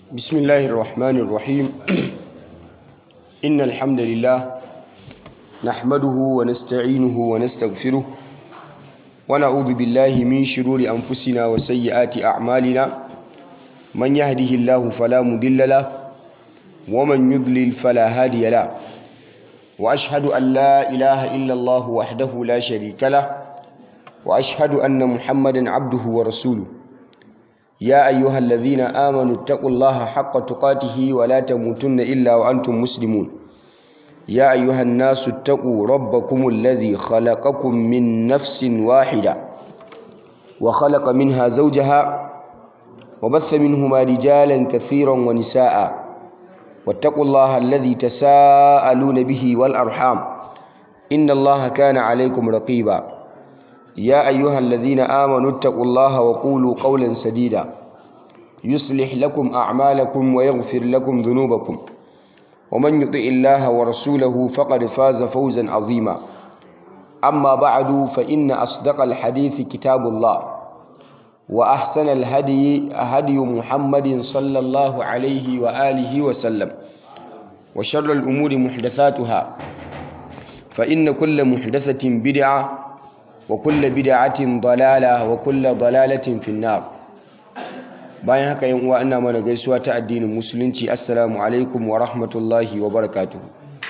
بسم الله الرحمن الرحيم إن الحمد لله نحمده ونستعينه ونستغفره ونعوذ بالله من شرور أنفسنا وسيئات أعمالنا من يهده الله فلا مضل له ومن يضلل فلا هادي له وأشهد أن لا إله إلا الله وحده لا شريك له وأشهد أن محمدا عبده ورسوله يا أيها الذين آمنوا اتقوا الله حق تقاته ولا تموتن إلا وأنتم مسلمون يا أيها الناس اتقوا ربكم الذي خلقكم من نفس واحدة وخلق منها زوجها وبث منهما رجالا كثيرا ونساء واتقوا الله الذي تساءلون به والأرحام إن الله كان عليكم رقيبا يا أيها الذين آمنوا اتقوا الله وقولوا قولا سديدا يصلح لكم أعمالكم ويغفر لكم ذنوبكم ومن يطع الله ورسوله فقد فاز فوزا عظيما أما بعد فإن أصدق الحديث كتاب الله وأحسن الهدي هدي محمد صلى الله عليه وآله وسلم وشر الأمور محدثاتها فإن كل محدثة بدعة وكل بدعة ضلالة وكل ضلالة في النار. bayan haka yan uwa ina mana gaisuwa ta addinin musulunci. Assalamu alaikum wa rahmatullahi wa barakatuh.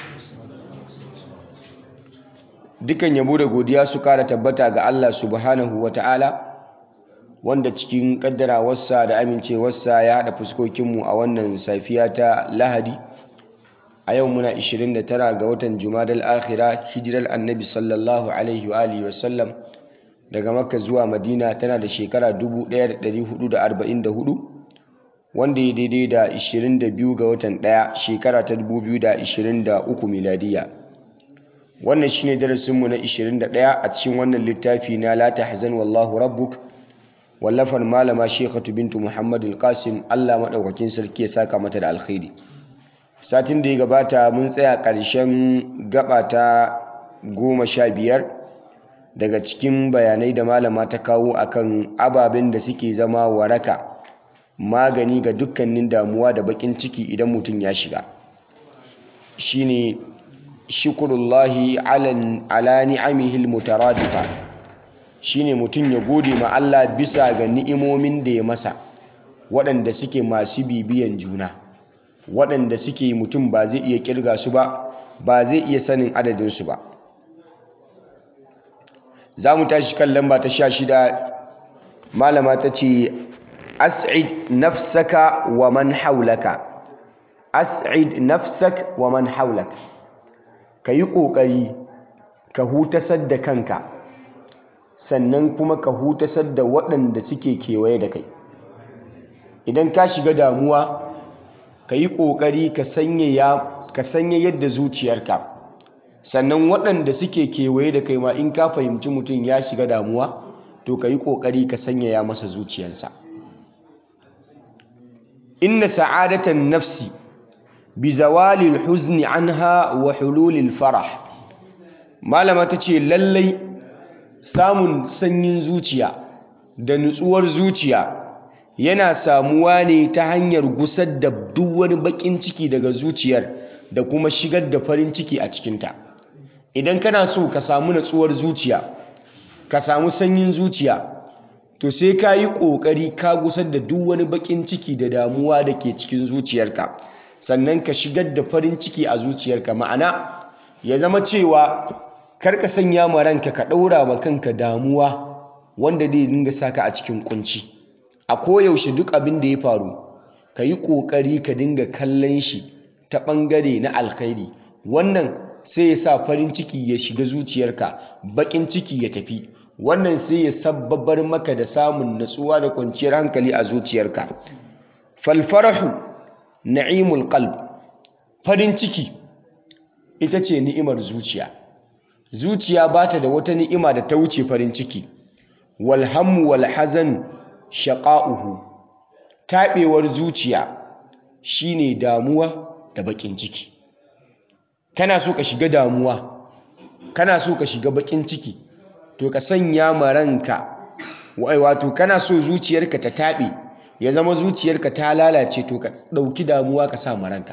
Dukan yabo da godiya su kara tabbata ga Allah subhanahu wa ta'ala wanda cikin kaddarawarsa da amincewarsa ya haɗa fuskokinmu a wannan safiya ta Lahadi. A yau muna 29 ga watan Jumadal Akhira, hijirar Annabi sallallahu alaihi wa alihi wasallam daga Makka zuwa Madina tana da shekara 1444 wanda ya daidai da 22 ga watan 1 shekara ta 2023 miladiya. Wannan shine darasinmu na 21 a cikin wannan littafi na La tahzan wallahu rabbuk wallafar malama Sheikhatu bintu Muhammad al-Qasim, Allah madaukakin sarki ya saka mata da alkhairi. Satin da ya gabata mun tsaya ƙarshen gaba ta 15 daga cikin bayanai da malama ta kawo akan ababen da suke zama waraka, magani ga dukkanin damuwa da bakin ciki idan mutum ya shiga. Shine shukrullahi ala ni'amihil mutaradifa, shine mutum ya gode ma Allah bisa ga ni'imomin da ya masa waɗanda suke masu bibiyan juna, waɗanda suke mutum ba zai iya kirga su ba, ba zai iya sanin adadinsu ba. Za mu tashi kan lamba ta 16. Malama ta ce as'id nafsaka wa man haulaka, as'id nafsak wa man haulak, ka yi ƙoƙari ka hutasar da kanka sannan kuma ka hutasar da waɗanda suke kewaye da kai. Idan ka shiga damuwa ka yi ƙoƙari ka sanya yadda zuciyarka, sannan waɗanda suke kewaye da kai ma in ka fahimci mutum ya shiga damuwa to ka yi ƙoƙari ka sanyaya masa zuciyarsa. Inna sa'adatan nafsi bi zawalil huzni anha wa hululil farah. Malama ta ce lallai samun sanyin zuciya da nutsuwar zuciya yana samuwa ne ta hanyar gusar da duk wani bakin ciki daga zuciyar da kuma shigar da farin ciki a cikinta. Idan kana so ka samu nutsuwar zuciya, ka samu sanyin zuciya, to sai ka yi ƙoƙari ka gusar da duk wani bakin ciki da damuwa da ke cikin zuciyarka, sannan ka shigar da farin ciki a zuciyarka. Ma'ana ya zama cewa kar ka sanya ma ranka ka ɗaura ma kanka damuwa wanda zai dinga saka a cikin kunci. A koyaushe duk abin da ya faru ka yi ƙoƙari ka dinga kallon shi ta ɓangare na alkhairi. Wannan sai ya sa farin ciki ya shiga zuciyarka, baƙin ciki ya tafi. Wannan sai ya sabbabar maka da samun natsuwa da kwanciyar hankali a zuciyarka. Falfarahu na'imul qalb, farin ciki ita ce ni'imar zuciya. Zuciya ba ta da wata ni'ima da ta wuce farin ciki. Walhammu wal hazan shaqa'uhu, taɓewar zuciya shine damuwa da baƙin ciki. Kana so ka shiga damuwa, kana so ka shiga baƙin ciki, to ka sanya ma ranka wato kana so zuciyarka ta taɓe, ya zama zuciyarka ta lalace to ka ɗauki damuwa ka sa maranka.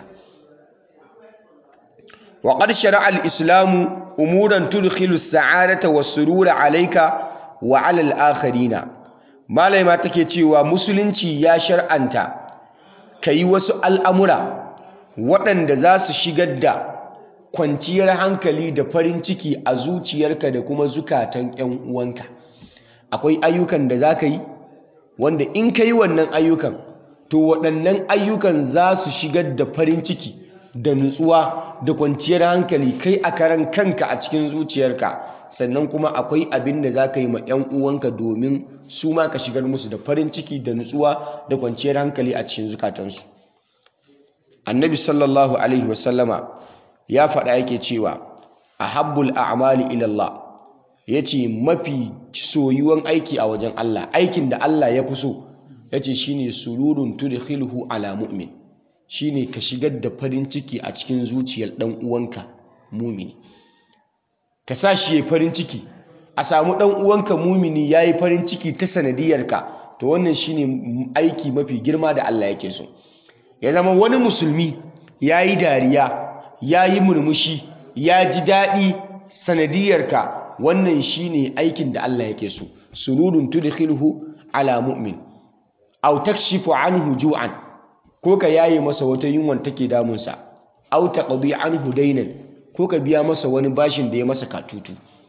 wa qad shara'a al-islamu umuran tudkhilu as-sa'adata was-surura 'alayka wa 'ala al-akharina. malai ma take cewa musulunci ya shar'anta kai wasu al'amura waɗanda za su shigar da kwanciyar hankali da farin ciki a zuciyarka da kuma zukatan 'yan uwanka. Akwai ayyukan da za ka yi wanda in ka yi wannan ayyukan to waɗannan ayyukan za su shigar da farin ciki da nutsuwa da kwanciyar hankali kai a karan kanka a cikin zuciyarka, sannan kuma akwai abin da za ka yi ma 'yan uwanka domin su ma ka shigar musu da farin ciki da nutsuwa da kwanciyar hankali a cikin zukatansu. Annabi sallallahu alaihi wasallama ya faɗa yake cewa ahabbul a'mali ila Allah, yace mafi soyuwan aiki a wajen Allah, aikin da Allah ya fi so, yace shine sururun tudkhiluhu ala mu'min, shine ka shigar da farin ciki a cikin zuciyar dan uwanka mumini, ka sa shi yayi farin ciki, a samu dan uwanka mumini yayi farin ciki ta sanadiyarka, to wannan shine aiki mafi girma da Allah yake so. Ya zama wani musulmi yayi dariya, yayi murmushi, ya ji daɗi sanadiyarka, wannan shine aikin da Allah yake so. sururun tudkhiluhu ala mu'min aw takshifu anhu ju'an, ko ka yaye masa wata yunwan take damunsa, aw taqdi anhu daynan, ko ka biya masa wani bashin da ya masa katutu.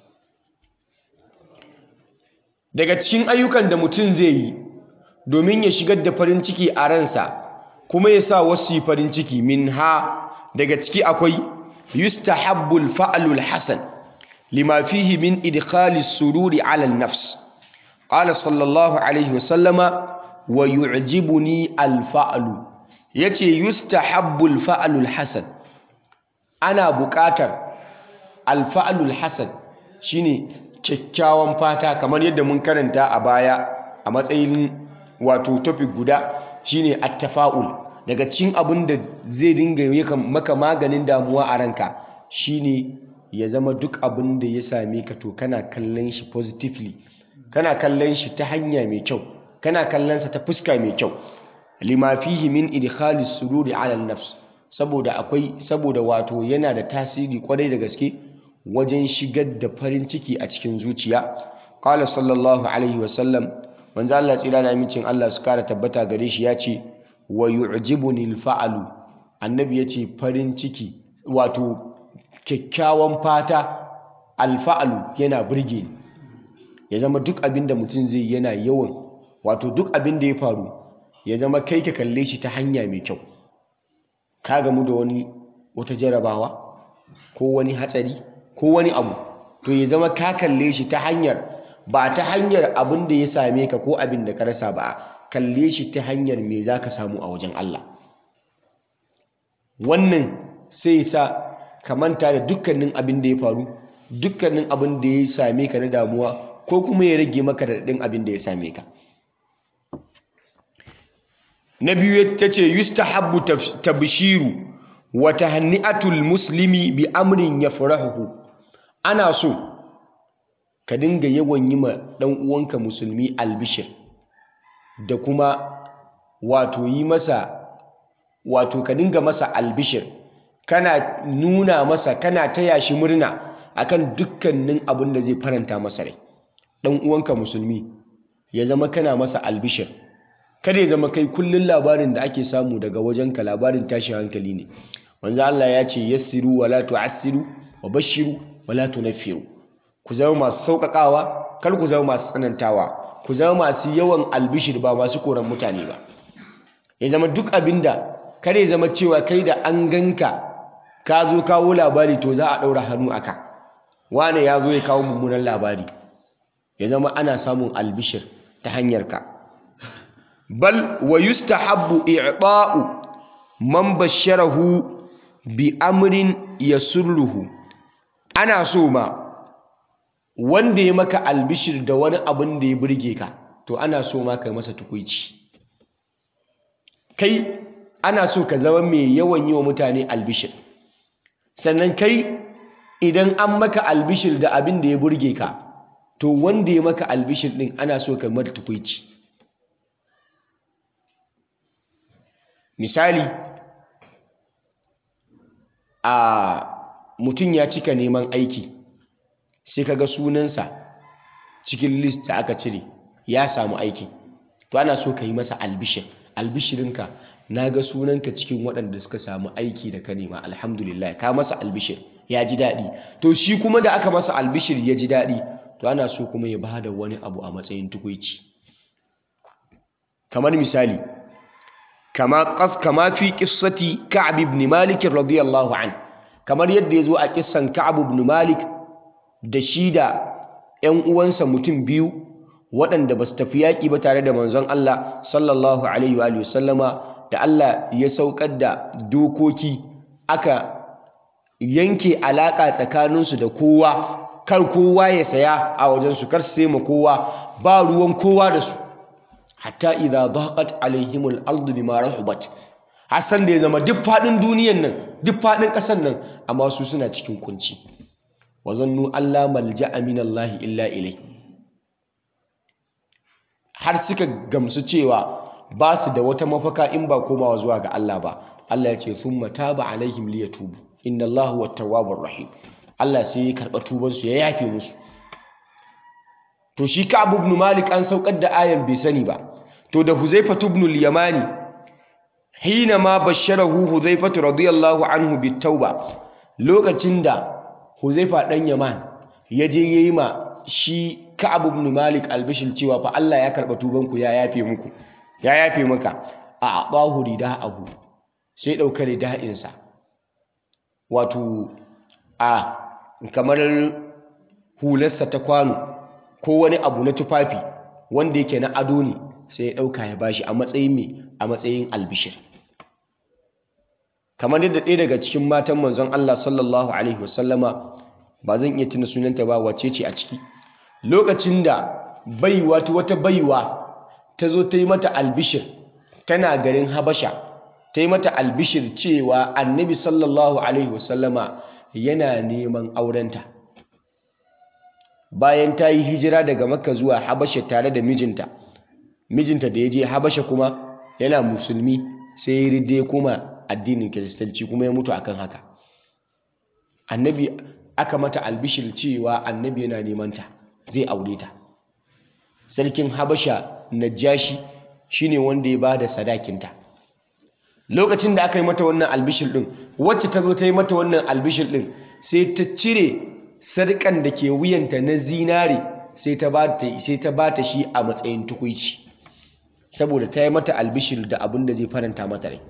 Daga cikin ayyukan da mutum zai yi domin ya shigar da farin ciki a ransa kuma ya sa wasu yi farin ciki, minha, daga ciki akwai yustahabbul fa'lul hasan lima fihi min idkhali sururi ala an-nafs. Qala sallallahu alaihi wasallama wa yu'jibuni al-fa'lu, yace yustahabbul fa'lul hasan, ana buƙatar al-fa'lul hasan shine kyakkyawan fata, kamar yadda mun karanta a baya a matsayin wato topic guda, shine at-tafa'ul. Daga cikin abin da zai dinga maka maganin damuwa a ranka shine ya zama duk abin da ya same ka to kana kallon shi positively, kana kallon shi ta hanya mai kyau, kana kallon sa ta fuska mai kyau. Lima fihi min idkhalis sururi ala nafs, saboda wato yana da tasiri kwarai da gaske wajen shigar da farin ciki a cikin zuciya. Qala sallallahu alaihi wasallam, manzo Allah tsira da amincin Allah su kara tabbata gare shi, ya ce wa yu'jibuni al-fa'lu, annabi yace farin ciki wato kyakkyawan fata, al-fa'lu yana burge ni. Ya zama duk abin da mutum zai yana yawan, wato duk abin da ya faru ya zama kai ka kalle shi ta hanya mai kyau. Ka gamu da wata jarabawa ko wani hatsari ko wani abu, to ya zama ka kalle shi ta hanyar, ba ta hanyar abin da ya same ka ko abin da ka rasa ba, kalle shi ta hanyar me za ka samu a wajen Allah. Wannan sai sa ka manta da dukkanin abin da ya faru, dukkanin abin da ya same ka na damuwa, ko kuma ya rage maka raɗaɗin abin da ya same ka. Na biyu ta ce yustahabbu tabshiru wa tahanni'atul muslimi bi amrin yafrahuhu. Ana so ka dinga yawan yi ma ɗan uwanka musulmi albishir, da kuma wato yi masa, wato ka dinga masa albishir, kana nuna masa, kana taya shi murna akan dukkanin abin da zai faranta masa rai. Ɗan uwanka musulmi ya zama kana masa albishir, kada ya zama kai kullun labarin da ake samu daga wajenka labarin tashin hankali ne. Manzo Allah ya ce yassiru wala tu'assiru wa bashiru wala tunaffiru. Ku zama masu sauƙaƙawa, kar ku zama masu tsanantawa, ku zama masu yawan albishir ba masu koran mutane ba. Ya zama duk abinda, kada ya zama cewa kai da an ganka ka zo kawo labari to za a ɗaura hannu aka, wane ya zo ya kawo mummunan labari. Ya zama ana samun albishir ta hanyarka. Bal wa yustahabbu i'ta'u man basharahu bi amrin yasurruhu. Ana so ma wanda ya maka albishir da wani abin da ya burge ka, to ana so ma kai masa tukuici. Kai ana so ka zama mai yawan yi wa mutane albishir, sannan kai idan an maka albishir da abin da ya burge ka, to wanda ya maka albishir din ana so ka mata tukuici. misali a mutum ya cika neman aiki sai kaga sunansa cikin list da aka cire ya samu aiki, to ana so ka yi masa albishir. Albishirinka, na ga sunanka cikin waɗanda suka samu aiki da ka nema, alhamdulillah, ka masa albishir, ya ji daɗi. To shi kuma da aka masa albishir ya ji daɗi, to ana so kuma ya bada wani abu a matsayin tukuici. Kamar misali, kama fi qissati Ka'ab ibn Malik radiyallahu an, kamar yadda ya zo a kissan Ka'ab ibn Malik da shi da ‘yan uwansa mutum biyu waɗanda ba su tafi yaƙi ba tare da manzon Allah sallallahu alaihi wa sallama, da Allah ya saukar da dokoki aka yanke alaƙa tsakaninsu da kowa, kar kowa ya saya a wajensu, kar su sai ma kowa, ba ruwan kowa da su, hatta idza daqat alaihimul ardu bima rahubat, hasan da ya zama duk faɗin duniyan nan, duk faɗin ƙasar nan, amma su suna cikin kunci. Wa zannu alla malja'a minallahi illa ilai, har suka gamsu cewa ba su da wata mafaka in ba komawa zuwa ga Allah ba. Allah ya ce thumma taba alaihim liyatubu innallaha huwat tawwabur rahim. Allah sai ya karɓa tubansu, ya yafe musu. To shi Ka'ab ibn Malik an saukar da ayan bai sani ba. To da Huzaifa ibn al-Yamani, hina ma basharahu Huzaifa radiyallahu anhu bit-tauba, lokacin da Huzaifa dan Yaman ya je yayi ma shi Ka'ab ibn Malik albishir cewa fa Allah ya karɓa tubanku, ya yafe muku, ya yafe maka, a abahu rida'ahu, sai ɗauka rida'insa, wato a kamar hularsa ta kwano ko wani abu na tufafi wanda yake na ado ne, sai ya ɗauka ya bashi a matsayin me, a matsayin albishir. Kamar yadda ɗaya daga cikin matan manzon Allah sallallahu alaihi wasallama, ba zan iya tuna sunanta ba, wace ce a ciki, lokacin da baiwa wata baiwa ta zo ta yi mata albishir, tana garin Habasha, ta yi mata albishir cewa annabi sallallahu alaihi wasallama yana neman aurenta. Bayan ta yi hijira daga Makka zuwa Habasha tare da mijinta da ya je Habasha kuma yana musulmi, sai ya ridde kuma addinin Kiristanci kuma ya mutu akan haka. Annabi aka mata albishir cewa annabi yana neman ta, zai aure ta. Sarkin Habasha Najashi shine wanda ya bada sadakinta. Lokacin da aka yi mata wannan albishir din, wacce ta zo ta yi mata wannan albishir din, sai ta cire sarkan da ke wuyanta na zinare, sai ta bata shi a matsayin tukuici, saboda ta yi mata albishir da abin da zai faranta mata rai.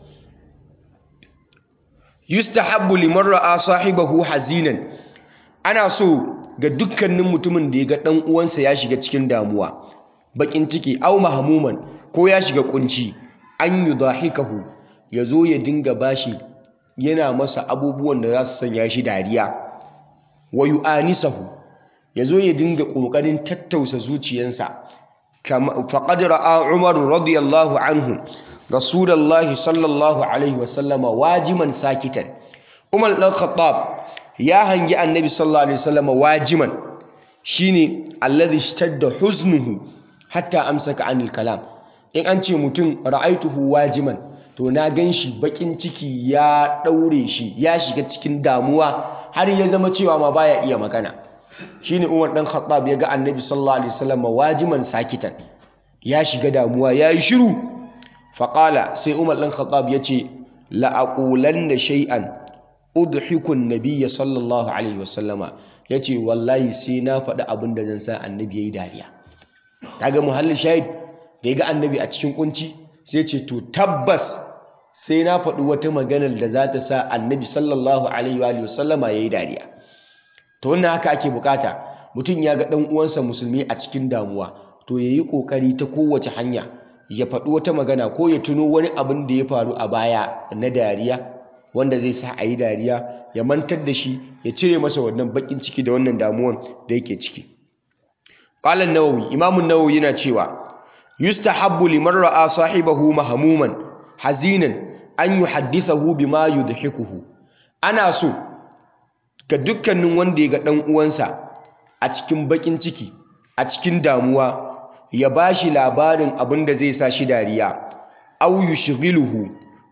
Yustahabbu liman ra'a sahibahu hazinan, ana so ga dukkanin mutumin da ya ga dan uwansa ya shiga cikin damuwa, bakin ciki, au mahmuman, ko ya shiga kunci, an yudahikahu, ya zo ya dinga bashi, yana masa abubuwan da za su sanya shi dariya, wa yu'anisahu, ya zo ya dinga kokarin tattausa zuciyansa. Faqad ra'a Umar radiyallahu anhu Rasulullahi sallallahu alaihi wasallama wajiman sakitan. Umar dan Khattab ya hangi annabi sallallahu alaihi wasallama wajiman, shine alladhi ishtadda huznuhu hatta amsaka anil kalam. In an ce mutum ra'aituhu wajiman, to na gan shi bakin ciki ya daure shi, ya shiga cikin damuwa har ya zama cewa ma baya iya magana. Shine Umar dan Khattab ya ga annabi sallallahu alaihi wasallama wajiman sakitan, ya shiga damuwa, ya yi shiru. Faƙala, sai Umar ɗan Khattab ya ce, la'aƙulan da shay'an udhikun nabiyya sallallahu alaihi wasallama, ya ce wallahi sai na faɗi abin da zan sa annabi ya yi dariya. Ta ga muhallin shahid da ya ga annabi a cikin kunci, sai ce to tabbas sai na faɗi wata maganar da za ta sa annabi sallallahu alaihi wasallama ya yi dariya. Ta wannan haka ake bukata, mutum ya ga ɗan uwansa musulmi a cikin damuwa, to ya yi ƙoƙari ta kowace hanya ya faɗi wata magana, ko ya tuno wani abin da ya faru a baya na dariya wanda zai sa a yi dariya, ya mantar da shi, ya cire masa wannan baƙin ciki da wannan damuwan da yake ciki. Qala an-Nawawi, Imam an-Nawawi yana cewa yustahabbu liman ra'a sahibahu mahmuman hazinan an yuhaddithahu bima yudhikuhu. Ana so ga dukkanin wanda ya ga ɗan uwansa a cikin baƙin ciki, a cikin damuwa, ya bashi labarin abin da zai sa shi dariya, au yushghiluhu,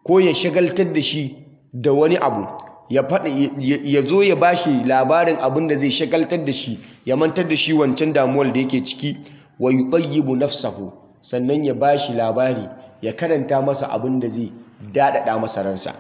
ko ya shagaltar da shi da wani abu, ya zo ya bashi labarin abin da zai shagaltar da shi, ya mantar da shi wancan damuwar da yake ciki. Wa yutayyibu nafsahu, sannan ya bashi labari, ya karanta masa abin da zai daɗaɗa masa ransa.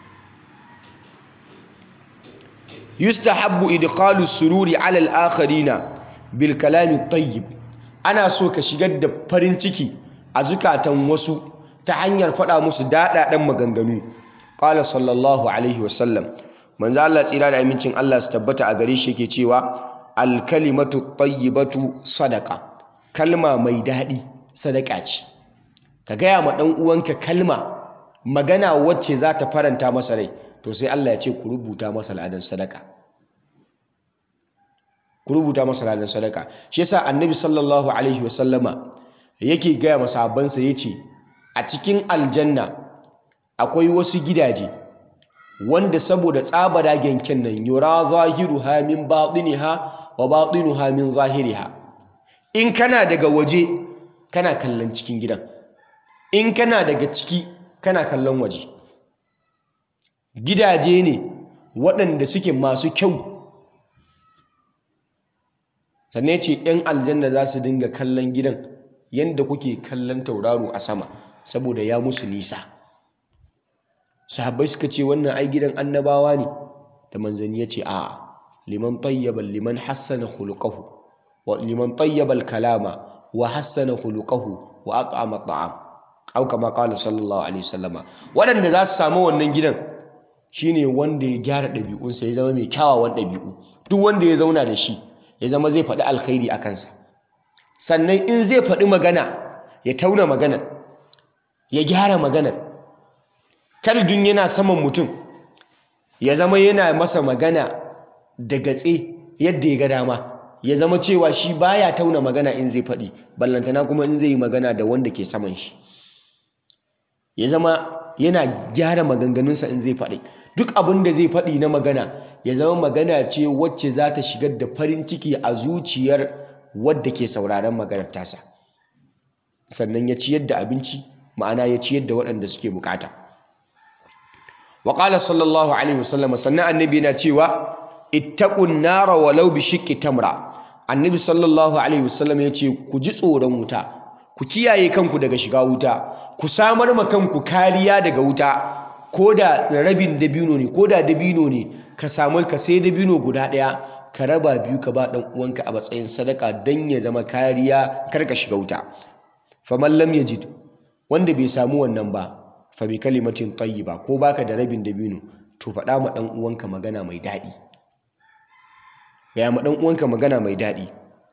Yustahabbu idkhalu sururi ala al-akharina bil kalami tayyib. Ana so ka shigar da farin ciki a zukatan wasu ta hanyar faɗa musu daɗaɗan maganganu. Qala sallallahu alaihi wasallam, manzo Allah tsira da amincin Allah su tabbata a gare shi yake cewa al-kalimatu tayyibatu sadaqa. Kalma mai daɗi sadaka ce. Ka gaya ma ɗan uwanka kalma, magana wacce za ta faranta masa rai, to sai Allah ya ce ku rubuta masa ladan sadaka. Ku rubuta masa ladan sadaka. Shi yasa Annabi sallallahu alaihi wasallama yake gaya ma sahabbansa yace a cikin aljanna akwai wasu gidaje wanda saboda tsabara genken nan yura zahiruha min batiniha wa batinuha min zahiriha. In kana daga waje kana kallon cikin gidan, in kana daga ciki kana kallon waje. Gidaje ne waɗanda suke masu kyau. Sannan ce ‘yan aljanna za su dinga kallon gidan yadda kuke kallon tauraro a sama, saboda ya musu nisa. Sahabbai suka ce wannan ai gidan annabawa ne, da manzanni ya ce a'a, liman tayyaba liman hassana khuluquhu wa liman tayyaba al-kalama wa hassana khuluquhu wa at'ama at'am, au kama qala sallallahu alaihi wasallama. Waɗanda za su samu wannan gidan shine wanda ya gyara ɗabi'unsa, ya zama mai kyawawan ɗabi'u. Duk wanda ya zauna da shi ya zama zai faɗi alkhairi a kansa. Sannan in zai faɗi magana ya tauna maganar, ya gyara maganar. Kaldun yana saman mutum ya zama yana masa magana da gatse yadda ya ga dama, ya zama cewa shi baya tauna magana in zai faɗi, ballantana kuma in zai yi magana da wanda ke saman shi. Ya zama yana gyara maganganunsa in zai faɗi. Duk abin da zai faɗi na magana ya zama magana ce wacce za ta shigar da farin ciki a zuciyar wadda ke sauraron maganar tasa. Sannan ya ciyar da abinci, ma'ana ya ciyar da waɗanda suke bukata. Wa qala sallallahu alaihi wasallam, sannan annabi yana cewa ittaqun nara walau bi shiqqi tamra. Annabi sallallahu alaihi wasallam ya ce ku ji tsoron wuta, ku kiyaye kanku daga shiga wuta, ku samar ma kanku kariya daga wuta. Ko da rabin dabino ne, ko da dabino ne, ka samu ka sai dabino guda ɗaya ka raba biyu ka ba ɗan uwanka a matsayin sadaka don ya zama kariya kar ka shiga wuta. Faman lam yajid, wanda bai samu wannan ba, fa bi kalimatin tayyiba, ko baka da rabin dabino, to faɗa ma ɗan uwanka magana mai daɗi. Gaya ma ɗan uwanka magana mai daɗi.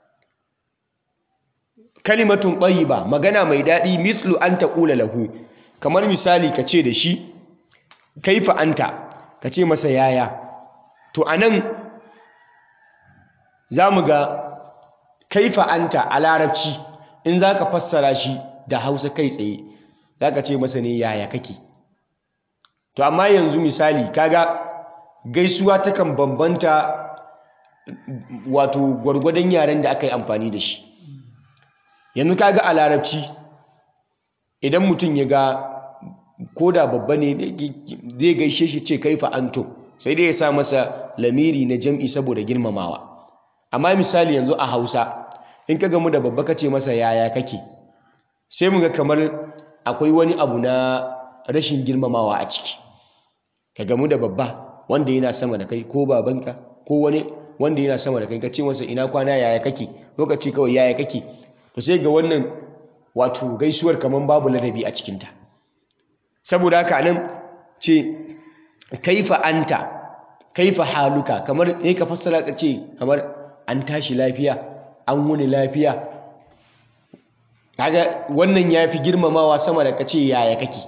Kalimatun tayyiba, magana mai daɗi, mislu an taqula lahu, kamar misali ka ce da shi kaifa anta, ka ce masa yaya. To anan za mu ga kaifa anta a larabci in za ka fassara shi da hausa kai tsaye za ka ce masa ne yaya kake. To amma yanzu misali kaga gaisuwa takan bambanta wato gwargwadon yaren da aka yi amfani da shi. Yanzu kaga a larabci idan mutum ya ga ko da babba ne zai gaishe shi ce kaifa antum, sai dai ya sa masa lamiri na jam'i saboda girmamawa. Amma misali yanzu a Hausa in ka gamu da babba ka ce masa yaya kake, sai mu ga kamar akwai wani abu na rashin girmamawa a ciki. Ka gamu da babba wanda yana sama da kai, ko babanka ko wani wanda yana sama da kai, ka ce masa ina kwana yaya kake, lokaci kawai yaya kake, to sai ga wannan wato gaisuwar kamar babu ladabi a cikinta. Saboda haka nan ce kaifa anta, kaifa haluka, kamar sai ka fassara ka ce kamar an tashi lafiya, an wuni lafiya. Kaga wannan yafi girmamawa sama da ka ce yaya kake.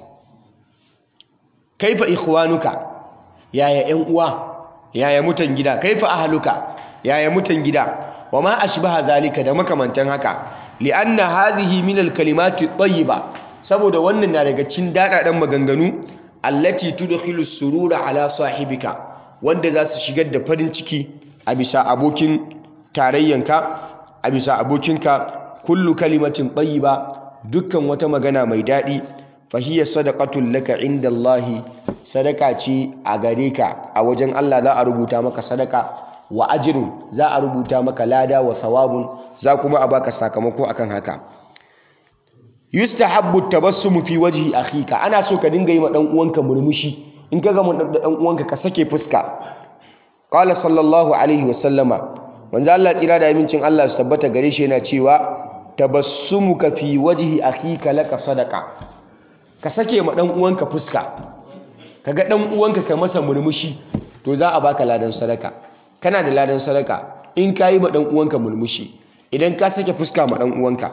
Kaifa ikhwanuka, yaya ƴan uwa, yaya mutan gida. Kaifa ahluka, yaya mutan gida. Wa ma ashbaha zalika, da makamantan haka. Li'anna hadhihi min al-kalimati at-tayyiba, saboda wannan na daga cikin daɗaɗen maganganu allati tudkhilu surura ala sahibika, wanda za su shigar da farin ciki a bisa abokin tarayyanka, a bisa abokinka. Kullu kalimatin tayyiba, dukkan wata magana mai daɗi, fahiya sadaqatul laka inda Allah, sadaka ce a gare ka a wajen Allah, za a rubuta maka sadaka, wa ajrun, za a rubuta maka lada, wa thawabun, za kuma a baka sakamako akan haka. Yustahabbu tabassumu fi wajhi akhika, ana so ka dinga yi ma dan uwanka murmushi in ka ga mun dan uwanka ka sake fuska. Qala sallallahu alaihi wasallama, manzo Allah tsira da amincin Allah su tabbata gare shi yana cewa tabassumuka fi wajhi akhika laka sadaqa, ka sake ma dan uwanka fuska, kaga dan uwanka ka masa murmushi, to za a baka ladan sadaka. Kana da ladan sadaka in ka yi ma dan uwanka murmushi, idan ka sake fuska ma dan uwanka.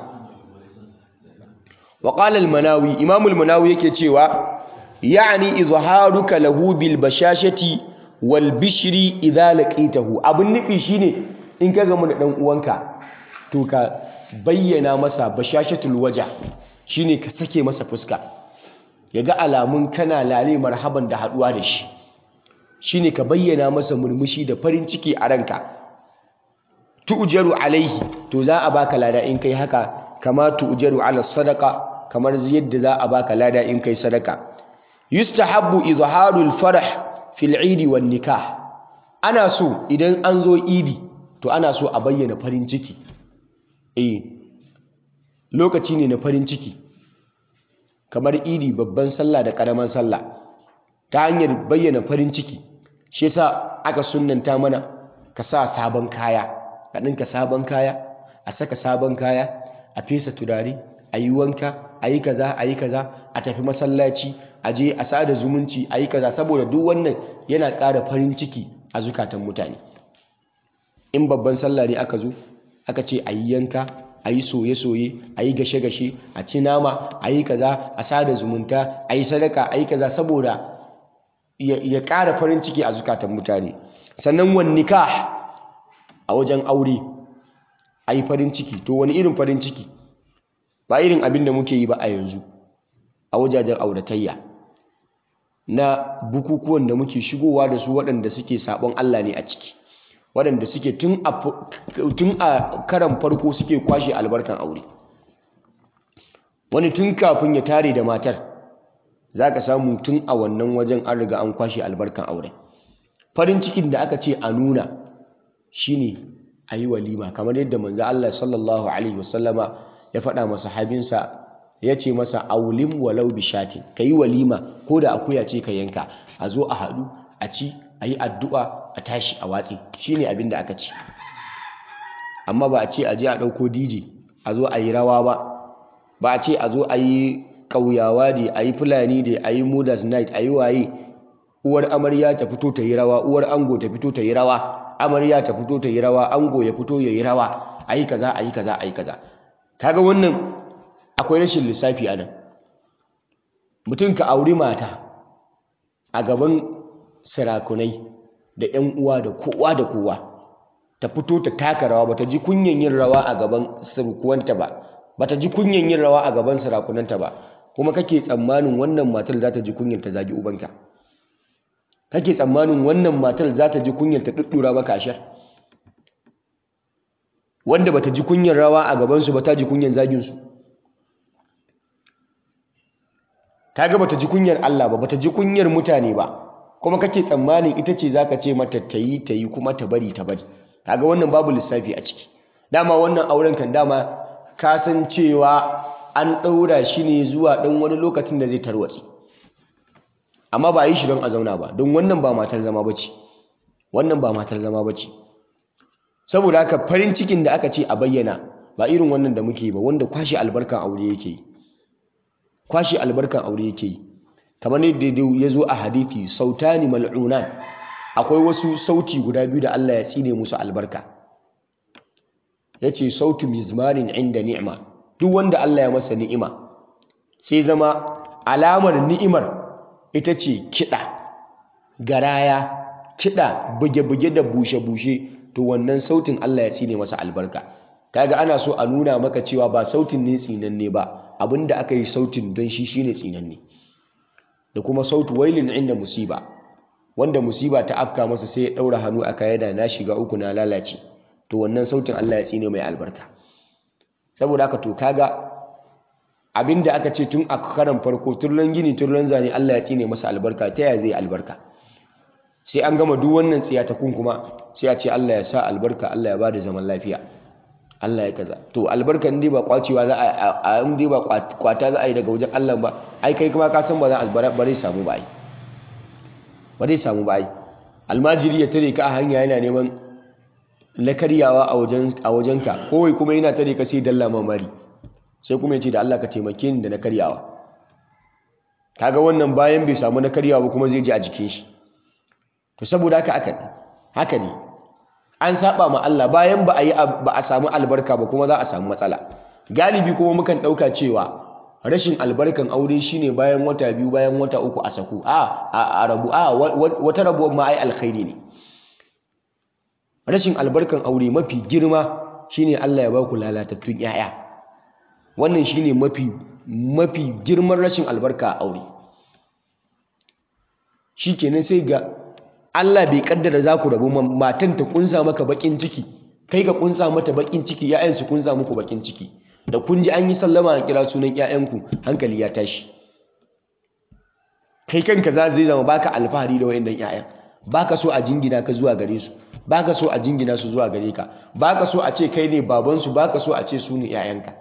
Wa qala al-Manawi, Imam al-Manawi yake cewa ya'ni izharuka lahu bil bashashati wal bishri idza laqitahu, abun nufi shine in ka gamu da dan uwanka to ka bayyana masa bashashatul waja, shine ka sake masa fuska, yaga alamun kana lale marhaban da haduwa da shi, shine ka bayyana masa murmushi da farin ciki a ranka. Tu'jaru alaihi, to za a baka lada in kai haka, kama tu'jaru ala sadaqa, kamar yadda za a baka lada in kai sadaka. Yustahabbu izharul farah fil eid wan nikah, ana so idan an zo idi to ana so a bayyana farin ciki. Lokaci ne na farin ciki, kamar idi, babban sallah da karaman sallah, ta hanyar bayyana farin ciki. Shi yasa aka sunnanta mana ka sa sabon kaya, ka dinka sabon kaya, a saka sabon kaya, a fesa turare, a yi wanka, a yi kaza, a yi kaza, a tafi masallaci, a je a sada zumunci, a yi kaza, saboda duk wannan yana ƙara farin ciki a zukatan mutane. In babban sallah ne aka zo aka ce a yi yanka, a yi soye-soye, a yi gashe-gashe, a ci nama, a yi kaza, a sada zumunta, a yi sadaka, a yi kaza, saboda ya ƙara farin ciki a zukatan mutane. Sannan wan nikah, a wajen aure a yi farin ciki. To wani irin farin ciki? Ba irin abin da muke yi ba a yanzu a wajajen auratayya, na bukukuwan da muke shigowa da su waɗanda suke sabon Allah ne a ciki, waɗanda suke tun a karan farko suke kwashe albarkan aure. Wani tun kafin ya tare da matar za ka samu tun a wannan wajen an riga an kwashe albarkan aure. Farin cikin da aka ce a nuna shine a yi walima, kamar yadda manzo Allah sallallahu alaihi wasallama ya faɗa masa sahabinsa, ya ce masa aulim walau bishatin, ka yi walima ko da akuya ce ka yanka, a zo a haɗu a ci, a yi addu'a, a tashi a watsi, shine abin da aka ci. Amma ba a ce a je a ɗauko DJ a zo a yi rawa ba, ba a ce a zo a yi ƙauyawa da a yi fulani da a yi mothers night, a yi waye, uwar amarya ta fito ta yi rawa, uwar ango ta fito ta yi rawa, amarya ta fito ta yi rawa, ango ya fito ya yi rawa, a yi kaza, a yi kaza, a yi kaza. Kaga wannan akwai rashin lissafi a nan. Mutum ka auri mata a gaban sarakunai da 'yan uwa da kowa ta fito ta taka rawa, bata ji kunyan yin rawa a gaban surukuwanta ba, bata ji kunyan yin rawa a gaban sarakunanta ba, kuma kake tsammanin wannan matar za ta ji kunyan ta zagi ubanka? Kake tsammanin wannan matar za ta ji kunyan ta duddura maka ashar? Wanda bata ji kunyan rawa a gabansu ba ta ji kunyan zaginsu. Kaga bata ji kunyar Allah ba, bata ji kunyar mutane ba, kuma kake tsammanin ita ce zaka ce mata ta yi kuma ta bari. Kaga wannan babu lissafi a ciki. Dama wannan auren kan dama ka san cewa an ɗaura shi ne zuwa ɗan wani lokacin da zai tarwatse, amma ba a yi shi don a zauna ba, don wannan ba matar zama bace, wannan ba matar zama bace. Saboda haka farin cikin da aka ce a bayyana ba irin wannan da muke yi ba, wanda kwashe albarkan aure yake yi, kwashe albarkan aure yake yi. Kamar yadda ya zo a hadithi, sautani mal'unan, akwai wasu sauti guda biyu da Allah ya tsine musu albarka. Ya ce sautu mizmarin inda ni'ima, duk wanda Allah ya masa ni'ima sai zama alamar ni'imar ita ce kiɗa, garaya, kiɗa, buge-buge da bushe-bushe, to wannan sautin Allah ya tsine masa albarka. Kaga ana so a nuna maka cewa ba sautin ne tsinanne ba, abinda aka yi sautin don shi shine tsinanne. Da kuma sautu wailin inda musiba, wanda musiba ta afka masa sai ya ɗaura hannu aka yana na shiga uku na lalace, to wannan sautin Allah ya tsine mai albarka. Saboda haka to kaga abinda aka ce tun a karan farko turlan gini turlan zane Allah ya tsine masa albarka ta yaya zai albarka? Sai an gama duk wannan tsiyatakun kuma sai a ce Allah ya sa albarka, Allah ya bada zaman lafiya, Allah ya kaza. To albarka in dai ba kwacewa za a in dai ba kwata za a yi daga wajen Allah ba, ai kai kuma ka san ba zai samu ba ai. Ba zai samu ba ai. Almajiri ya tare ka a hanya yana neman na karyawa a wajenka, kowai kuma yana tare ka sai dalla mamari, sai kuma ya ce da Allah ka taimake ni da na karyawa. Kaga wannan bayan bai samu na karyawa kuma zai ji a jikin shi. To saboda haka ne an saba ma Allah bayan ba a samu albarka ba kuma za a samu matsala. Galibi kuma mukan ɗauka cewa rashin albarkan aure shine bayan wata 2 bayan wata 3 a saku a rabu wata rabuwar ma ai alkhairi ne. Rashin albarkan aure mafi girma shine Allah ya ba ku lalatattun 'ya'ya. Wannan shine mafi girman rashin albarka a aure. Shikenan sai ga Allah bai kaddara za ku rabu, matan ta kunsa maka bakin ciki, kai ka kunsa mata bakin ciki, 'ya'yan su kunsa muku bakin ciki. Da kun ji an yi sallama a kira sunan 'ya'yanku, hankali ya tashi. Kai kanka zai zama baka alfahari da wayannan 'ya'yan. Baka so a jingina ka zuwa gare su, baka so a jingina su zuwa gare ka, baka so a ce kai ne babansu, baka so a ce su ne 'ya'yanka.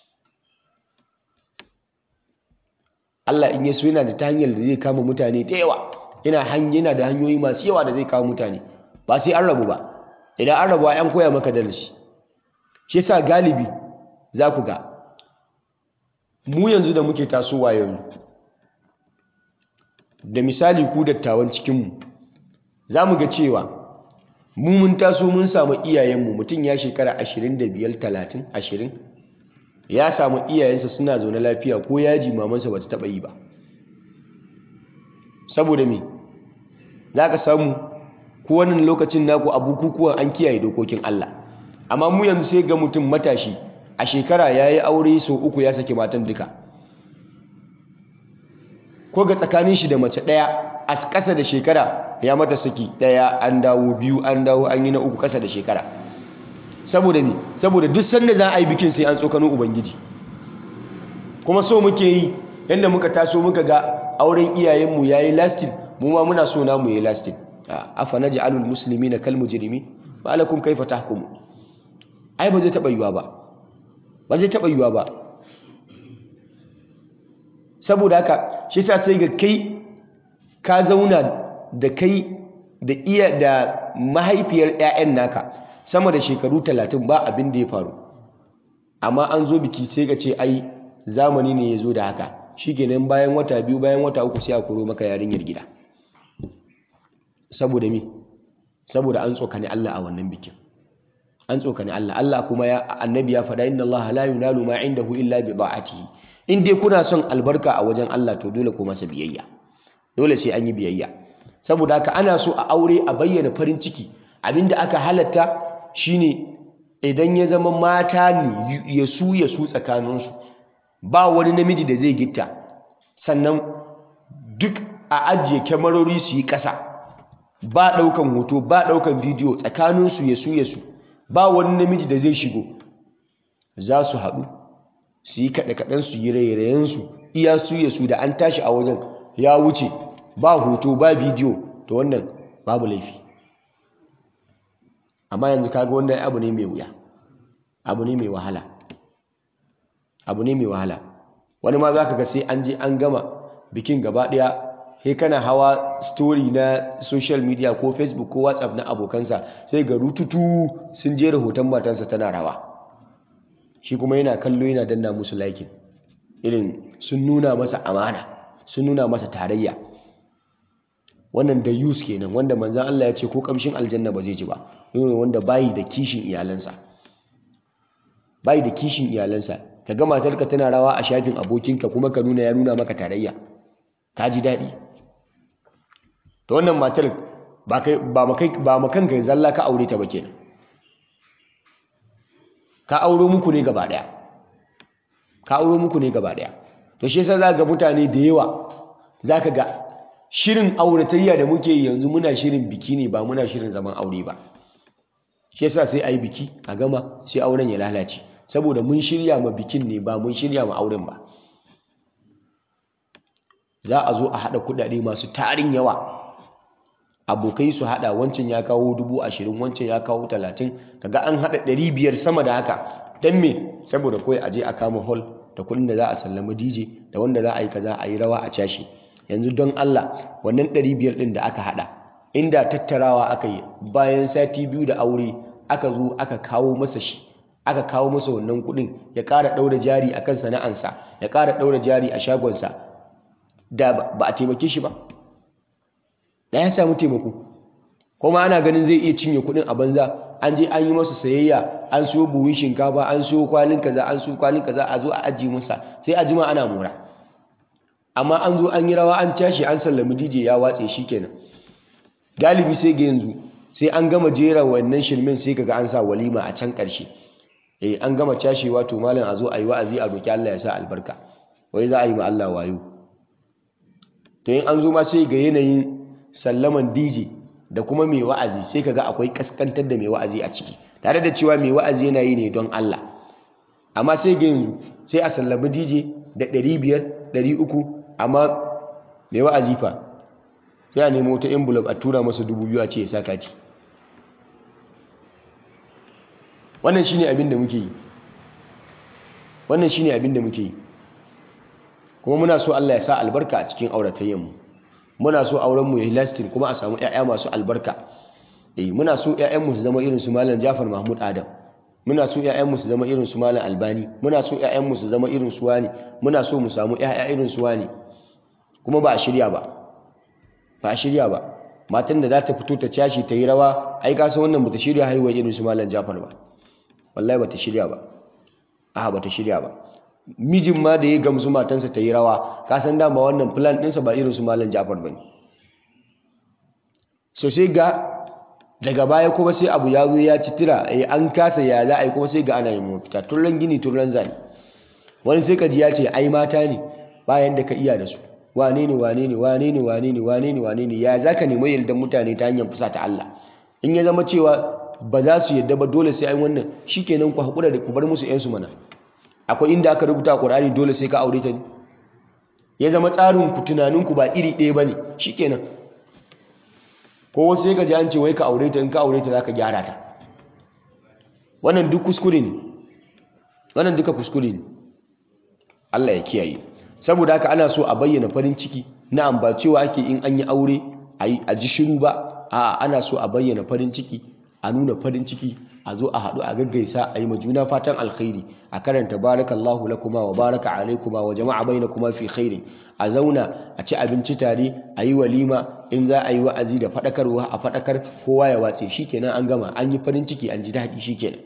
Allah in yaso yana da ta hanyar da zai kama mutane da yawa, yana da hanyoyi masu yawa da zai kawo mutane, ba sai an rabu ba. Idan an rabu an koya maka darasi. Shi yasa galibi za ku ga mu yanzu da muke tasowa yanzu, da misali ku dattawan cikinmu, za mu ga cewa mu mun taso mun samu iyayenmu, mutum ya shekara 25 30 20 ya samu iyayensa suna zaune lafiya, ko yaji mamansa ba ta taɓa yi ba. Saboda me? Za ka samu ko wannan lokacin naku a bukukuwan an kiyaye dokokin Allah. Amma mu yanzu sai ga mutum matashi a shekara ya yi aure sau 3 ya saki matan duka. Ko ga tsakanin shi da mace ɗaya a ƙasa da shekara ya mata saki ɗaya, an dawo 2, an dawo an yi na 3 ƙasa da shekara. Saboda me? Saboda duk sanda za a yi bikin sai an tsokano Ubangiji. Kuma so muke yi yadda muka taso muka ga auren iyayenmu ya yi lasting, mu ma muna so namu ya yi lasting. Afa naj'alul muslimina kal mujrimin ma lakum kayfa tahkumun. Ai ba zai taɓa yiwa ba. Ba zai taɓa yiwa ba. Saboda haka shi yasa sai ga kai ka zauna da kai da mahaifiyar 'ya'yan naka sama da shekaru 30 ba abin da ya faru, amma an zo biki sai ka ce ai zamani ne ya zo da haka. Shikenan bayan wata 2 bayan wata 3 sai a koro maka yarinyar gida. Saboda me? Saboda an tsokani Allah a wannan bikin. An tsokani Allah. Allah kuma annabi ya faɗa, inna Allah la yunalu ma indahu illa bi da'atihi. In dai kuna son albarka a wajen Allah to dole ku masa biyayya. Dole sai an yi biyayya. Saboda haka ana so a aure a bayyana farin ciki. Abinda aka halatta shine idan ya zama mata ne ya su tsakaninsu, ba wani namiji da zai gitta, sannan duk a ajiye kyamarori su yi ƙasa, ba ɗaukan hoto ba ɗaukan bidiyo, tsakaninsu ya su, ba wani namiji da zai shigo. Za su haɗu su yi kaɗe-kaɗen su yi rairayensu iya su da an tashi a wajen ya wuce, ba hoto ba bidiyo, to wannan babu laifi. Amma yanzu kaga wannan abu ne mai wuya, abu ne mai wahala, abu ne mai wahala. Wani ma za ka ga sai an je an gama bikin gaba ɗaya, sai kana hawa story na social media ko Facebook ko WhatsApp na abokansa, sai ga rututu sun je rahoton matansa tana rawa, shi kuma yana kallo yana danna musu liking. Irin sun nuna masa amana, sun nuna masa tarayya. Wannan da yus kenan, wanda manzan Allah ya ce ko kamshin aljanna ba zai ji ba. Wanda bayi da kishin iyalansa, bayi da kishin iyalansa. Ka ga matarka tana rawa a shafin abokinka kuma ka nuna ya nuna maka tarayya, ka ji daɗi. To wannan matar ba makanka zalla ka aure ta ba kenan, ka auro muku ne gaba ɗaya, ka auro muku ne gaba ɗaya. To shi yasa za ga mutane da yawa za ka ga shirin auratayya da muke yi yanzu muna shirin biki ne, ba muna shirin zaman aure ba. Shi yasa sai a yi biki a gama sai auren ya lalace, saboda mun shirya ma bikin ne ba mun shirya ma auren ba. za a zo a haɗa kuɗaɗe masu tarin yawa, abokai su haɗa, wancan ya kawo 20,000, wancan ya kawo 30, kaga an haɗa 500 sama da haka. don me? Saboda kawai aje a kama hall da kuɗin da za a sallami DJ da wanda za a yi kaza a yi rawa a cashe. Yanzu don Allah wannan 500 ɗin da aka haɗa, inda tattarawa aka yi bayan sati 2 da aure aka zo aka kawo masa shi, aka kawo masa wannan kuɗin, ya ƙara ɗaura jari a kan sana'ansa, ya ƙara ɗaura jari a shagonsa, da ba a taimake shi ba, da ya samu taimako. Kuma ana ganin zai iya cinye kuɗin a banza, an je an yi masa sayayya, an siyo buhun shinkafa, an siyo kwalin kaza, an siyo kwalin kaza, a zo a ajiye masa, sai a jima ana mora. Amma an zo an yi rawa an cashe, an sallami DJ ya watse shi kenan. Galibi sai ga yanzu sai an gama jera wannan shirmin sai kaga an sa walima a can ƙarshe. An gama cashewa to malam a zo a yi wa'azi a roki Allah ya sa albarka, wai za a yi ma Allah wayo. To in an zo ma sai ga yanayin sallaman DJ da kuma mai wa'azi sai kaga akwai kaskantar da mai wa'azi a ciki, tare da cewa mai wa'azi yana yi ne don Allah. Amma sai ga yanzu sai a sallami DJ da 500 300, amma mai wa'azi fa sai a nemo wata envelope a tura masa 2,000 a ce ya sa kati. Wannan shine abin da muke yi, wannan shine abin da muke yi. Kuma muna so Allah ya sa albarka a cikin auratayyanmu, muna so aurenmu ya yi lasting kuma a samu 'ya'ya masu albarka. Muna so 'ya'yanmu su zama irin su Malam Jafar Mahmud Adam, muna so 'ya'yanmu su zama irin su Malam Albani, muna so 'ya'yanmu su zama irin su wani, muna so mu samu 'ya'ya irin su wani. Kuma ba a shirya ba, ba a shirya ba. Matan da za ta fito ta cashe ta yi rawa, ai ka san wannan ba ta shirya haihuwa irin su Malam Jafar ba, wallahi ba ta shirya ba, ba ta shirya ba. Mijin ma da ya gamsu matansa ta yi rawa, ka san dama wannan plan ɗinsa ba irin su Malam Jafar ba ne. So sai ga daga baya kuma sai abu ya zo ya ci tira, an kasa ya za a yi, kuma sai ga ana yin mafita, turlan gini turlan zane. Wani sai ka ji ya ce ai mata ne bayan da ka iya da su, wane ne wane ne wane ne wane ne wane ne wane ne, ya za ka nemi yardan mutane ta hanyar fusa ta Allah. In ya zama cewa ba za su yadda ba dole sai an wannan, shikenan ku haƙura da ku bar musu 'yansu mana. Akwai inda aka rubuta a Qur'ani dole sai ka aure ta ne? Ya zama tsarin ku, tunanin ku ba iri ɗaya bane, shikenan. Ko wasu sai ka ji an ce wai ka aure ta, in ka aure ta zaka gyara ta. Wannan duk kuskure ne, wannan duka kuskure ne. Allah ya kiyaye. Saboda haka ana so a bayyana farin ciki, na'am, ba cewa ake in an yi aure a ji shiru ba, a'a ana so a bayyana farin ciki, a nuna farin ciki, a zo a haɗu a gaggaisa, a yi ma juna fatan alkhairi, a karanta barakallahu lakuma wa baraka alaikuma wa jama'a bainakuma fi khairin, a zauna a ci abinci tare, a yi walima, in za a yi wa'azi da faɗakarwa a faɗakar, kowa ya watse, shikenan an gama, an yi farin ciki, an ji daɗi, shikenan.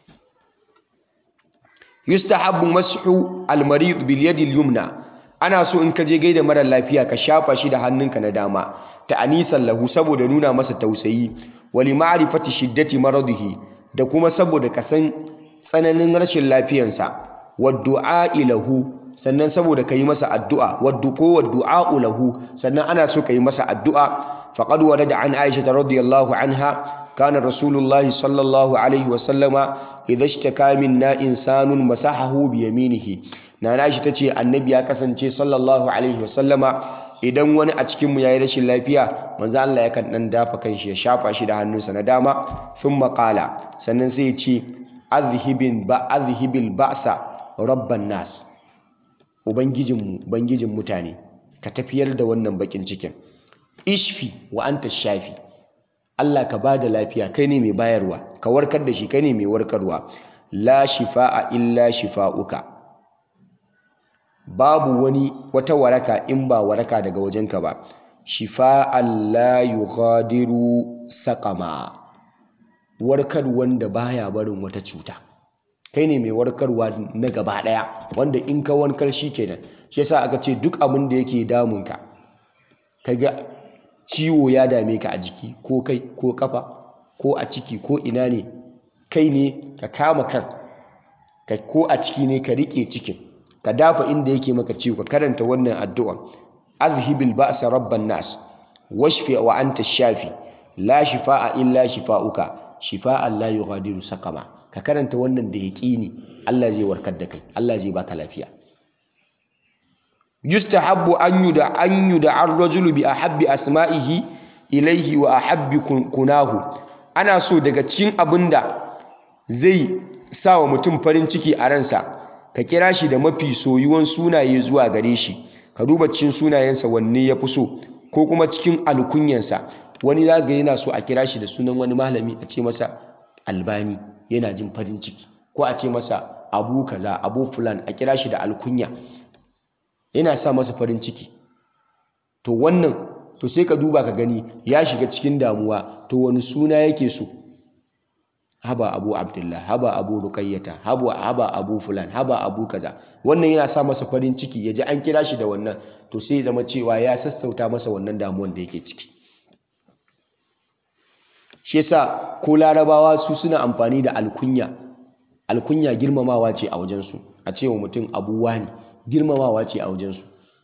Yustahabbu mashu al-marid bil yadi al-yumna, ana so in ka je gaida mara lafiya ka shafa shi da hannunka na dama, ta anisan lahu, saboda nuna masa tausayi, wali ma'rifati shiddati maradihi, da kuma saboda ka san tsananin rashin lafiyansa, wa du'a lahu, sannan saboda ka yi masa addu'a, wa du'a lahu, sannan ana so ka yi masa addu'a. Faqad warada an Aisha radiyallahu anha kana rasulullahi sallallahu alaihi wa sallama idha ishtaka minna insanun masahahu bi yaminihi. Nana Aisha tace annabi ya kasance sallallahu alaihi wa sallama idan wani a cikin mu yayi rashin lafiya, manzo Allah yakan dan dafa kanshi ya shafa shi da hannunsa na dama, thumma qala, sannan sai ya ce azhibil ba'sa rabban nas, ubangijin mutane, ka tafiyar da wannan bakin cikin. Ishfi wa anta shafi, Allah ka bada lafiya, kai ne mai bayarwa, ka warkar da shi, kai ne mai warkarwa. La shifaa illa shifauka, babu wata waraka in ba waraka daga wajenka ba. Shifaan la yughadiru saqama, warkarwan da baya barin wata cuta, kai ne mai warkarwa na gaba daya, wanda in ka warkar shikenan. Shi yasa aka ce duk abin da yake damunka, kaga ciwo ya dame ka a jiki, ko kai ko kafa ko a ciki ko ina ne, kai ne ka kama kan, ko a ciki ne ka rike cikin, ka dafa inda yake maka ciwo, ka karanta wannan addu'a, azhibil ba'sa rabban nas washfi wa anta shafi la shifaa illa shifauka shifaan la yughadiru saqama. Ka karanta wannan da yaqini, Allah zai warkar da kai, Allah zai baka lafiya. yustahabbu an yuda ar-rajulu bi ahabbi asma'ihi ilaihi wa ahabbi kunahu. Ana so daga cikin abinda zai sa wa mutum farin ciki a ransa ka kira shi da mafi soyuwan sunaye zuwa gare shi. Ka duba cikin sunayensa wanne ya fi so, ko kuma cikin alkunyansa. Wani zaga yana so a kira shi da sunan wani malami, a ce masa Albani, yana jin farin ciki, ko a ce masa Abu kaza, Abu fulan, a kira shi da alkunya, yana sa masa farin ciki. To wannan, to sai ka duba ka gani ya shiga cikin damuwa, to wani suna yake so? Haba Abu Abdullah, haba Abu Ruqayyata, haba Abu fulan, haba Abu kaza. Wannan yana sa masa farin ciki, ya ji an kira shi da wannan, to sai zama cewa ya sassauta masa wannan damuwan da yake ciki. Shi yasa ko Larabawa su suna amfani da alkunya. Alkunya girmamawa ce a wajensu. A ce wa mutum Abu wani, girmamawa ce a wajensu.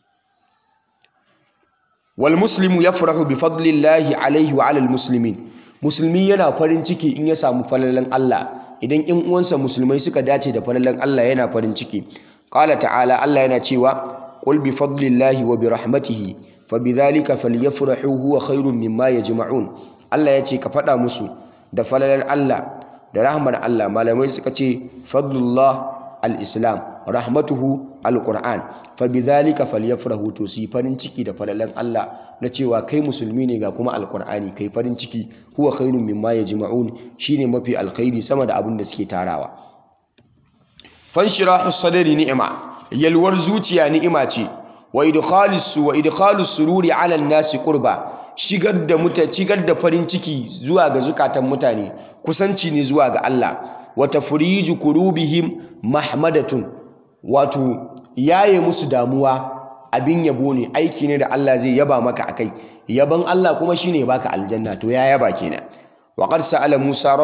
Wal muslimu yafrahu bi fadlillahi alaihi wa alal muslimin. Musulmi yana farin ciki in ya samu falalan Allah. Idan ƴan uwansa musulmai suka dace da falalan Allah, yana farin ciki. Qala ta'ala, Allah yana cewa qul bi fadlillahi wa bi rahmatihi fabidhalika falyafrahu huwa khairun mimma yajma'un. Allah ya ce ka faɗa musu da falalan Allah da rahmar Allah. Malamai suka ce fadlullah al-islam, rahmatuhu al-Qur'an, fabidhalika falyafrahu, to su yi farin ciki da falalan Allah na cewa kai musulmi ne ga kuma al-Qur'ani, kai farin ciki. Huwa khairun mimma yajma'un, shine mafi alkhairi sama da abin da suke tarawa. Fanshirahu sadri ni'ima, yalwar zuciya ni'ima ce. Wa idkhalus sururi 'ala an-nasi qurba, shigar da farin ciki zuwa ga zukatan mutane kusanci ne zuwa ga Allah. Wa tafriju kurubihim mahmadatun, wato yaye musu damuwa abin yabo ne, aiki ne da Allah zai yaba maka akai. Yaban Allah kuma shine ya baka aljanna, to ya yaba kenan. wa qad sa'ala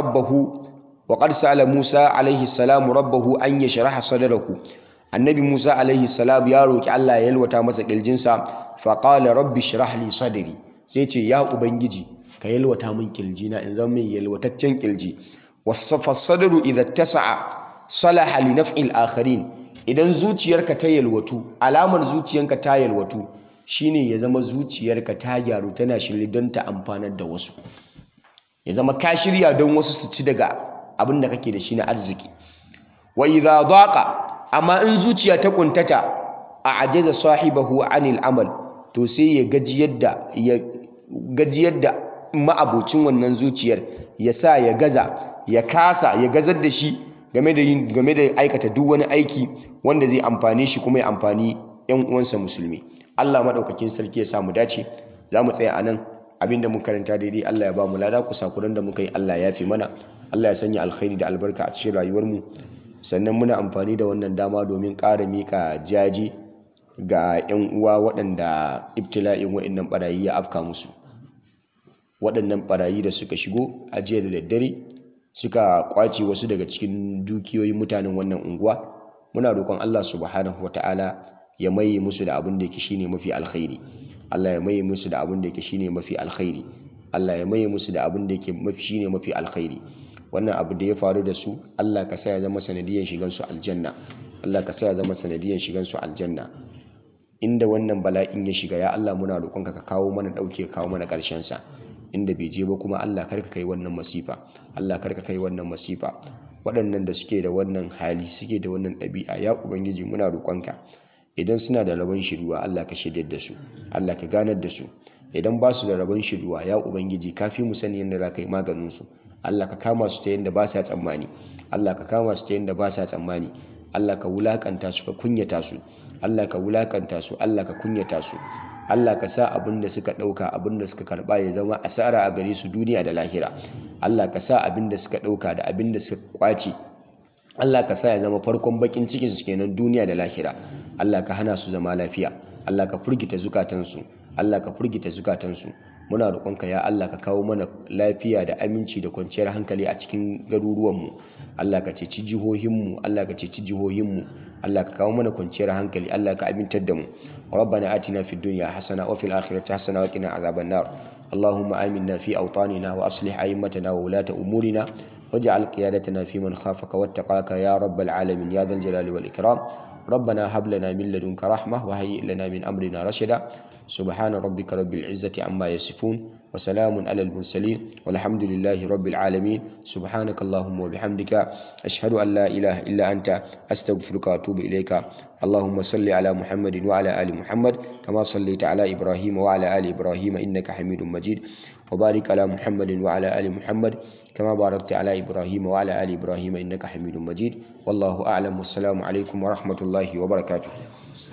Musa alaihi salam rabbahu an yashraha sadrahu. Annabi Musa alaihi salam ya roki Allah ya yalwata masa kirjinsa. Fa qala rabbi shrah li sadri, sai ce ya ubangiji ka yalwata min kirjina in zama mai yalwataccen kirji. Wasafa sadru idha tasa'a salaha li naf'il akharin. Idan zuciyarka ta yalwatu, alamar zuciyarka ta yalwatu shine ya zama zuciyarka ta gyaru, tana shirye don ta amfanar da wasu. Ya zama ka shirya don wasu su ci daga abin da kake da shi na arziki. Wa idha daqa, amma in zuciya ta kuntata, a ajaza sahibahu anil amal, to sai ya gajiyar da ma'abocin wannan zuciyar, ya sa ya gaza, ya kasa, ya gazar da shi game da aikata duk wani aiki wanda zai amfane shi kuma ya amfani ƴan uwansa musulmi. Allah madaukakin sarki ya sa mu dace. Za mu tsaya anan. Abinda muka karanta daidai Allah ya ba mu lada, kusakuran da muka yi Allah ya fi mana. Allah ya sanya alkhairi da albarka a cikin rayuwarmu. Sannan muna amfani da wannan dama domin ƙara mika jaji ga 'yan uwa waɗanda ibtila'in waɗannan ɓarayi ya afka musu. Waɗannan ɓarayi da suka shigo a jiya da daddare suka ƙwace wasu daga cikin dukiyoyin mutanen wannan unguwa. Muna roƙon Allah subhanahu wata'ala ya maye musu da abin da yake shine mafi alkhairi. Allah ya maye musu da abin da yake shine mafi alkhairi. Allah ya maye musu da abin da yake shine mafi alkhairi. Wannan abu da ya faru da su, Allah ka sa ya zama sanadiyan shigan su aljanna. Allah ka sa ya zama sanadiyan shigan su aljanna. Inda wannan bala'in ya shiga, ya Allah muna roƙonka ka kawo mana ɗauke, kawo mana ƙarshen sa. Inda bai je ba kuma Allah karka kai wannan masifa. Allah karka kai wannan masifa. Waɗannan da suke da wannan hali, suke da wannan ɗabi'a, ya Ubangiji muna roƙonka idan suna da rabon shiruwa, Allah ka shirya da su, Allah ka ganar da su. Idan ba su da rabon shiruwa, ya Ubangiji ka fi mu sani yadda za ka yi maganin su. Allah ka kama su ta yadda ba sa tsammani. Allah ka kama su ta yadda ba sa tsammani. Allah ka wulakanta su, ka kunyata su. Allah ka wulakanta su, Allah ka kunyata su. Allah ka sa abin da suka ɗauka, abin da suka karɓa ya zama asara a gare su duniya da lahira. Allah ka sa abin da suka ɗauka da abin da suka kwace, Allah ka sa ya zama farkon bakin cikin su kenan duniya da lahira. Allah ka hana su zama lafiya. Allah ka furgita zukatansu. Allah ka furgita zukatansu. Muna roƙonka ya Allah ka kawo mana lafiya da aminci da kwanciyar hankali a cikin garuruwanmu. Allah ka ceci jihohinmu, Allah ka ceci jihohinmu. Allah ka kawo mana kwanciyar hankali, Allah ka amintar da mu. Rabbana atina fid dunya hasana wa fil akhirati hasana wa qina azaban nar. Allahumma aminna fi awtanina wa aslih a'immatana wa ulata umurina waj'al qiyadatana fi man khafaka wattaqaka ya rabbal alamin ya dhal jalali wal ikram. ربنا هب لنا من لدنك رحمة وهيئ لنا من أمرنا رشدا سبحان ربك رب العزة عما يصفون وسلام على المرسلين والحمد لله رب العالمين سبحانك اللهم وبحمدك أشهد أن لا إله إلا أنت أستغفرك وأتوب إليك اللهم صل على محمد وعلى آل محمد كما صليت على إبراهيم وعلى آل إبراهيم إنك حميد مجيد وبارك على محمد وعلى آل محمد كما باركت على إبراهيم وعلى آل إبراهيم إنك حميد مجيد والله أعلم والسلام عليكم ورحمة الله وبركاته.